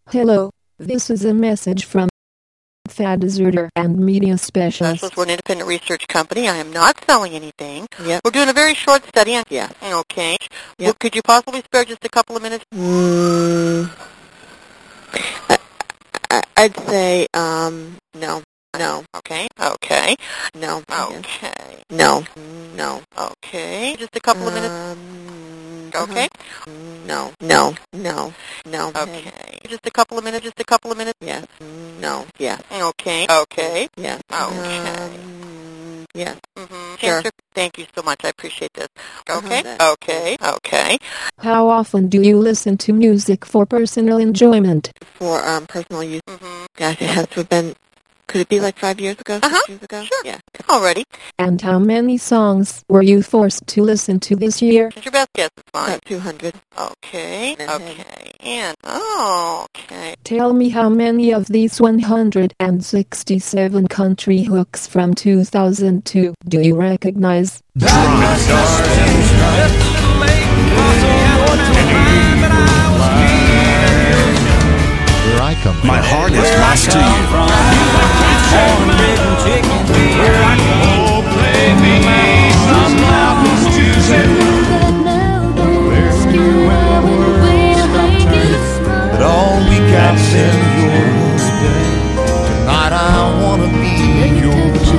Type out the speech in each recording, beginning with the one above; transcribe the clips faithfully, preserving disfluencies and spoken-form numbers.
Hello, this is a message from Fad Deserter and Media Specialist. Specialist. We're an independent research company. I am not selling anything. Yep. We're doing a very short study on... Yeah. Okay. Yep. Well, could you possibly spare just a couple of minutes? Mm, I, I, I'd say, um, no. No. Okay. Okay. No. Okay. No. No. Okay. Just a couple of minutes. Um, okay. No. No. No. No. Okay. Just a couple of minutes. Just a couple of minutes. Yes. No. Yes. Okay. Okay. Yes. Okay. Um, yes. Mm-hmm. Sure. Thank you so much. I appreciate this. Okay. Uh-huh. Okay. Okay. How often do you listen to music for personal enjoyment? For um personal use. Mm-hmm. Gosh, it has to have been. Could it be like five years ago? Uh-huh. Six years ago? Sure. Yeah. Alrighty. And how many songs were you forced to listen to this year? Your best guess is fine. About two hundred. Okay. Okay. And, oh, okay. Tell me how many of these one hundred sixty-seven country hooks from two thousand two do you recognize? I come from. My heart is lost to you. Oh, play me some lover's music. But all we got in your day. Tonight I wanna be yours.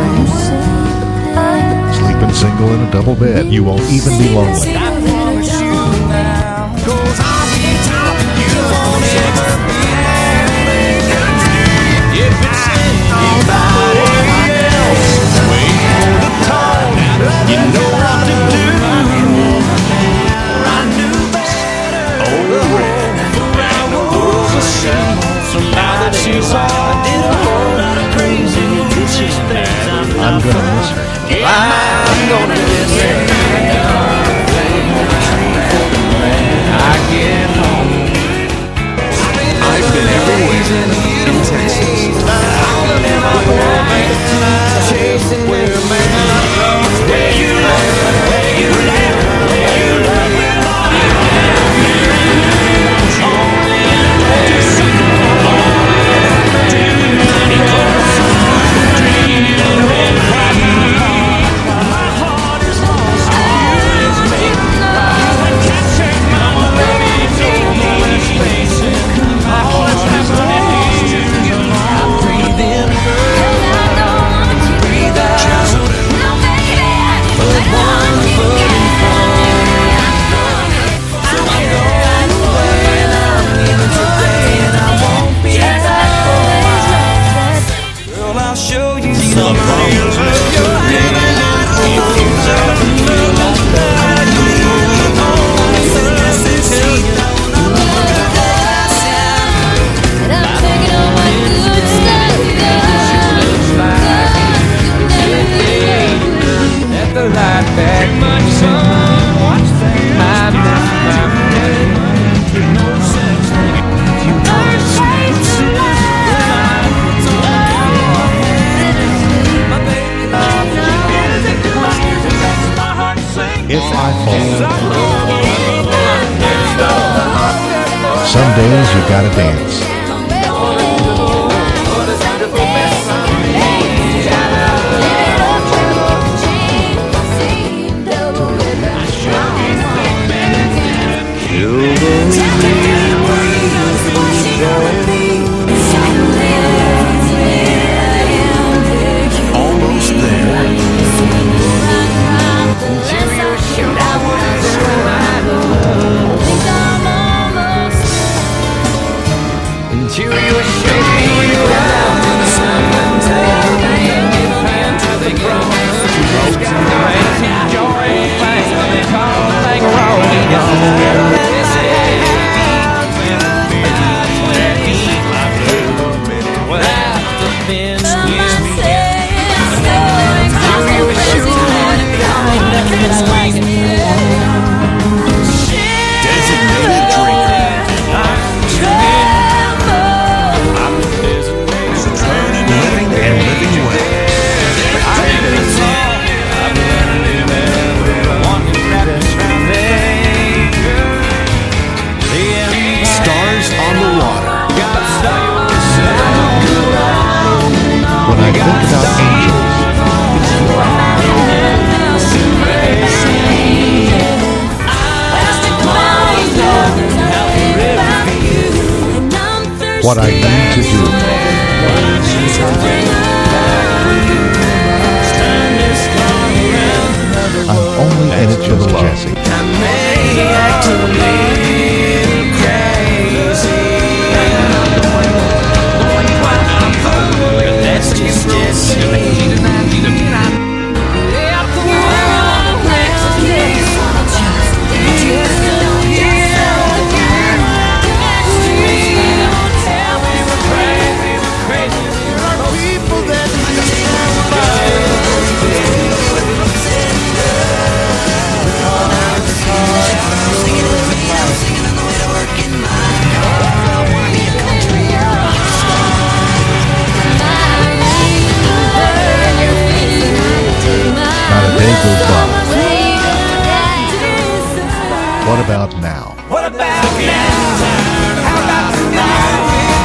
Sleeping single in a double bed, you won't even be lonely. I promise you now, 'cause I'll be talking you on every. If it's anybody else, wait for the call. You know what to do. I knew better. Oh, around the rules of shame. So now that she's all, I did a whole lot of crazy bitches things. I'm gonna miss her. I'm gonna miss her. I get home. I've been everywhere in Texas. Chasing where where you live, where you live, where you live. Only in Texas. My heart is lost to you. Can't take my baby, no more spacing. My heart is lost to you. I breathe in her. Breathe out. Put one foot in front. So I'm going away and I'm leaving today and I won't be back for a while. Girl, I'll show you some real love. If you love me like that, you only listen till you don't understand. And I'm taking all my good stuff. Looks like at the light back much sun. Watch that. I miss my friend. No sense. You know it's safe to lie. My baby loves my heart sings. If I fall, some days you gotta dance. Almost there. what I need to do. I'm only in it for the love. Jesse. That's just Jesse. What about now? What about now? How about tonight?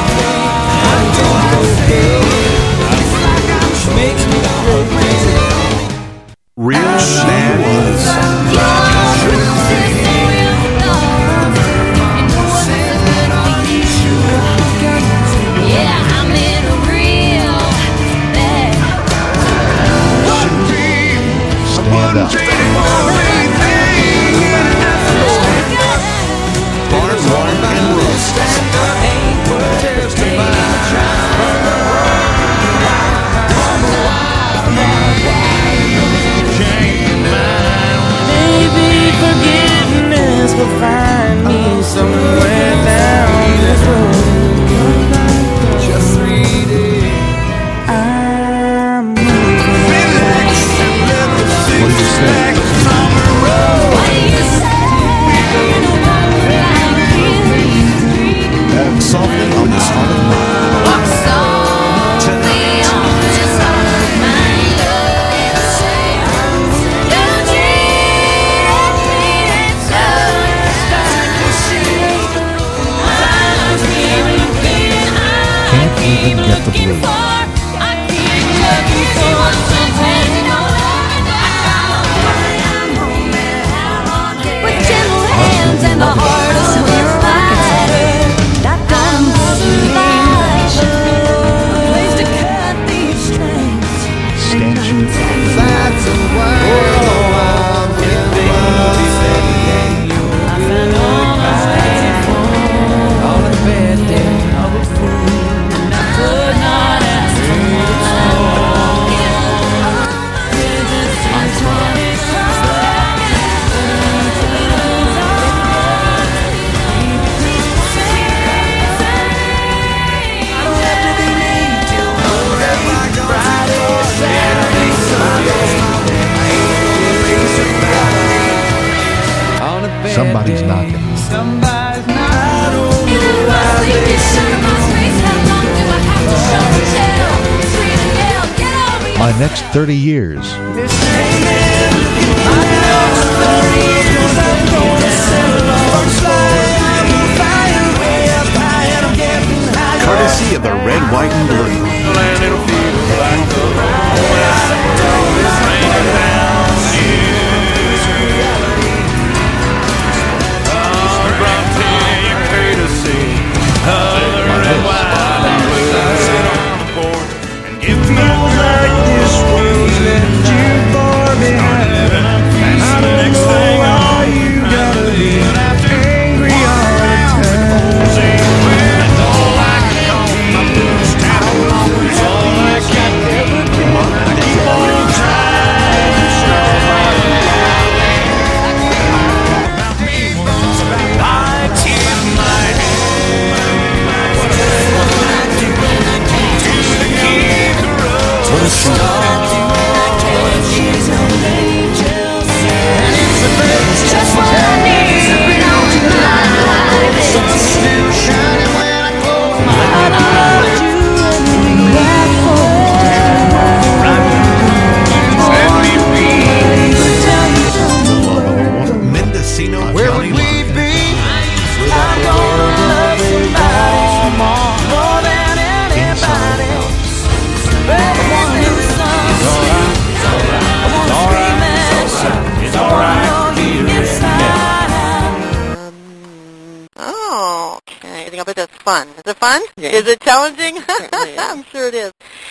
Makes me go crazy. Real Stan was. Yeah, I'm in a real bad. Stand up. Find me somewhere down this road. Just read it. I'm moving. What did you say? What do you say? That's something on this heart of mine. Walk softly on this heart of mine. Don't treat me so. Can't even get the blues. With gentle hands and a heart of sweet fire, I'm survived. A place to cut these strings. Stanchion. That's a world of I found all my life on a bad day of a fool. I could not ask for more. Somebody's knocking. Somebody's not. My next thirty years. Courtesy of the red, white, and blue. Angry all the time. everything. I bet that's fun. Is it fun? Yeah. Is it challenging? Certainly is. I'm sure it is.